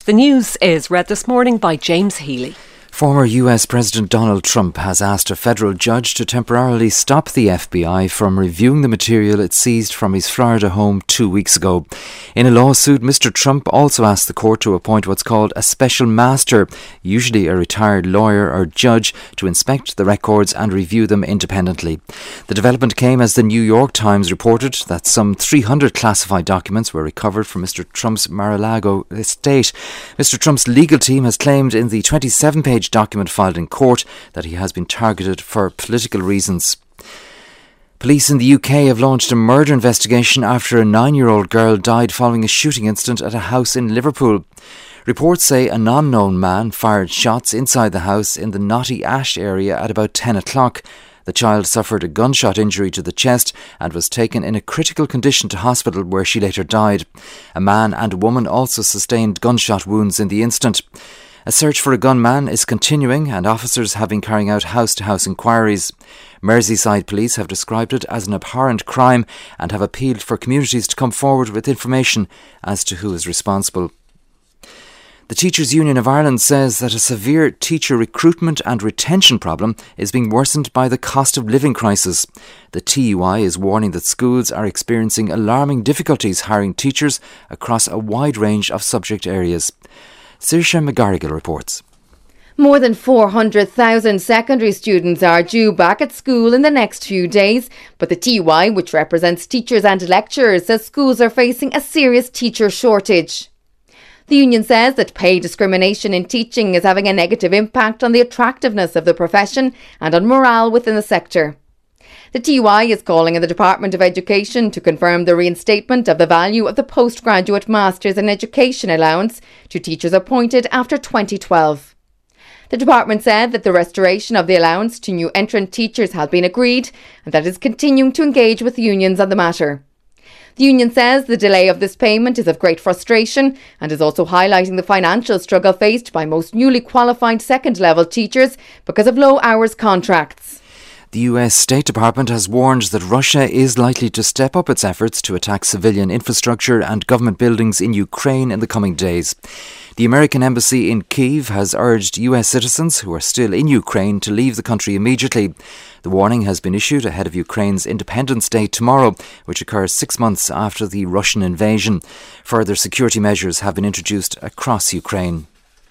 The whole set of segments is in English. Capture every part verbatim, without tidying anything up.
The news is read this morning by James Healy. Former U S President Donald Trump has asked a federal judge to temporarily stop the F B I from reviewing the material it seized from his Florida home two weeks ago. In a lawsuit, Mister Trump also asked the court to appoint what's called a special master, usually a retired lawyer or judge, to inspect the records and review them independently. The development came as the New York Times reported that some three hundred classified documents were recovered from Mister Trump's Mar-a-Lago estate. Mister Trump's legal team has claimed in the twenty-seven page document filed in court that he has been targeted for political reasons. Police in the U K have launched a murder investigation after a nine-year-old girl died following a shooting incident at a house in Liverpool. Reports say an unknown man fired shots inside the house in the Knotty Ash area at about ten o'clock. The child suffered a gunshot injury to the chest and was taken in a critical condition to hospital, where she later died. A man and a woman also sustained gunshot wounds in the incident. A search for a gunman is continuing, and officers have been carrying out house-to-house inquiries. Merseyside police have described it as an abhorrent crime and have appealed for communities to come forward with information as to who is responsible. The Teachers' Union of Ireland says that a severe teacher recruitment and retention problem is being worsened by the cost of living crisis. The T U I is warning that schools are experiencing alarming difficulties hiring teachers across a wide range of subject areas. Saoirse McGarrigle reports. More than four hundred thousand secondary students are due back at school in the next few days, but the T U I, which represents teachers and lecturers, says schools are facing a serious teacher shortage. The union says that pay discrimination in teaching is having a negative impact on the attractiveness of the profession and on morale within the sector. The T U I is calling on the Department of Education to confirm the reinstatement of the value of the postgraduate Masters in Education allowance to teachers appointed after twenty twelve. The department said that the restoration of the allowance to new entrant teachers has been agreed and that it is continuing to engage with unions on the matter. The union says the delay of this payment is of great frustration and is also highlighting the financial struggle faced by most newly qualified second-level teachers because of low hours contracts. The U S State Department has warned that Russia is likely to step up its efforts to attack civilian infrastructure and government buildings in Ukraine in the coming days. The American embassy in Kyiv has urged U S citizens who are still in Ukraine to leave the country immediately. The warning has been issued ahead of Ukraine's Independence Day tomorrow, which occurs six months after the Russian invasion. Further security measures have been introduced across Ukraine.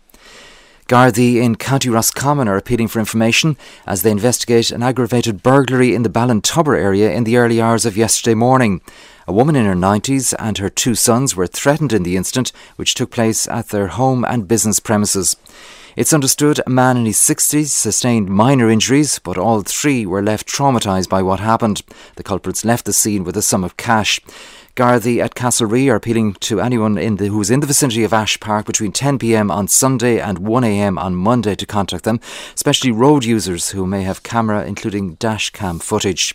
Gardaí in County Roscommon are appealing for information as they investigate an aggravated burglary in the Ballintubber area in the early hours of yesterday morning. A woman in her nineties and her two sons were threatened in the incident, which took place at their home and business premises. It's understood a man in his sixties sustained minor injuries, but all three were left traumatised by what happened. The culprits left the scene with a sum of cash. Gardaí at Castlerea are appealing to anyone in the, who is in the vicinity of Ash Park between ten p m on Sunday and one a m on Monday to contact them, especially road users who may have camera including dash cam footage.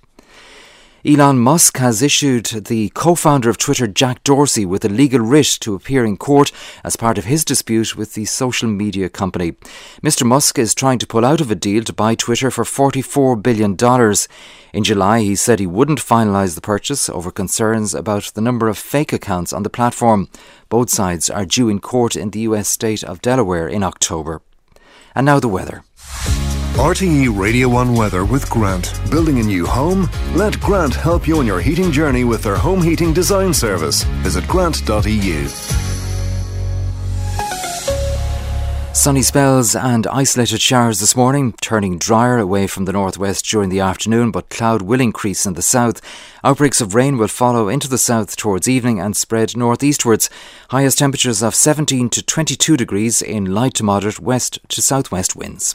Elon Musk has issued the co-founder of Twitter, Jack Dorsey, with a legal writ to appear in court as part of his dispute with the social media company. Mister Musk is trying to pull out of a deal to buy Twitter for forty-four billion dollars. In July, he said he wouldn't finalise the purchase over concerns about the number of fake accounts on the platform. Both sides are due in court in the U S state of Delaware in October. And now the weather. R T E Radio one Weather with Grant. Building a new home? Let Grant help you on your heating journey with their home heating design service. Visit grant dot e u. Sunny spells and isolated showers this morning, turning drier away from the northwest during the afternoon, but cloud will increase in the south. Outbreaks of rain will follow into the south towards evening and spread northeastwards. Highest temperatures of seventeen to twenty-two degrees in light to moderate west to southwest winds.